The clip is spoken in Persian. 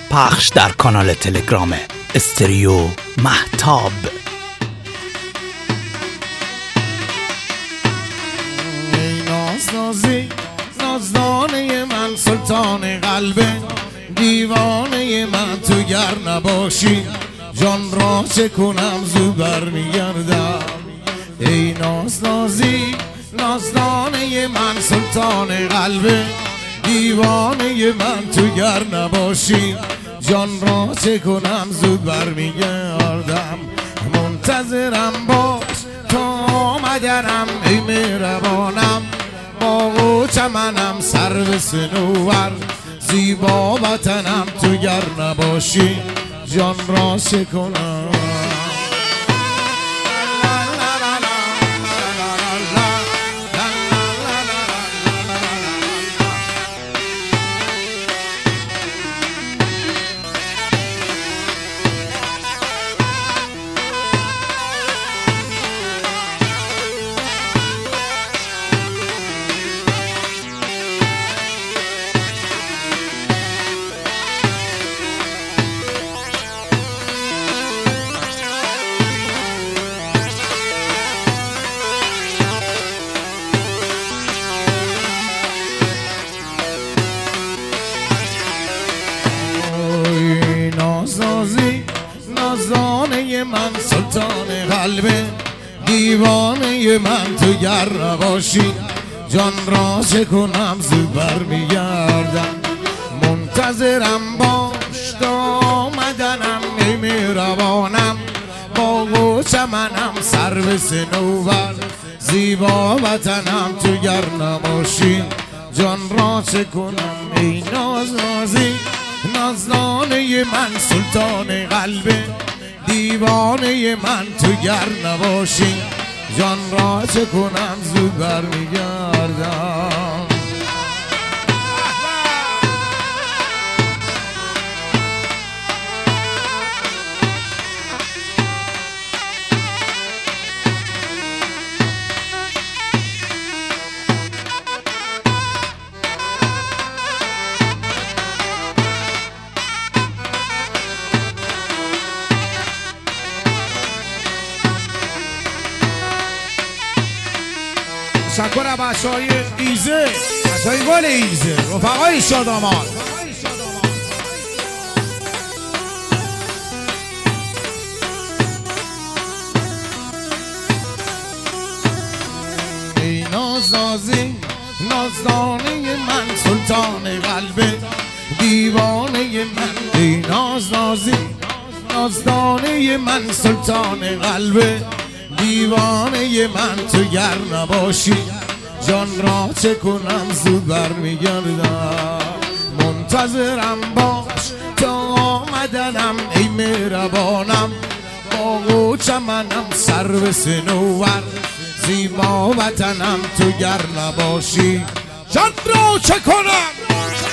پخش در کانال تلگرام استریو مهتاب. ای نازنازی نازدانه من، سلطان قلب دیوانه من، تو گر نباشی جان را چه کنم زو برمیگردم. ای نازنازی نازدانه من، سلطان قلب دیوانه من، تو گر نباشی جان را چه کنم زود برمیگردم. منتظرم باش تا آمدنم ای مهربانم، باغ و چمنم سرو صنوبر، زیبا وطنم، تو گر نباشی جان را چه کنم. نازنازی نازدانه من، سلطان قلب دیوانه من، تو گر نباشی جان را چه کنم زود برمیگردم. منتظرم باش تا آمدنم ای مهربانم، باغ و چمنم سرو صنوبر، زیبا وطنم، تو گر نباشی جان را چه کنم. ای نازنازی نازدانه من، سلطان قلب دیوانه من، تو گر نباشی جان را چه کنم زود برمیگردم. تشکر بچه‌های ایزه، بچه‌های گل ایزه، رفقای شادامان. ای نازنازی نازدانه من، سلطان قلب دیوانه من، ای نازنازی نازدانه من، سلطان قلب دیوانه من، تو گر نباشی جان را چه کنم زود برمیگردم. منتظرم باش تا آمدنم ای مهربانم، باغ و چمنم سرو صنوبر، زیبا وطنم، تو گر نباشی جان را چه کنم.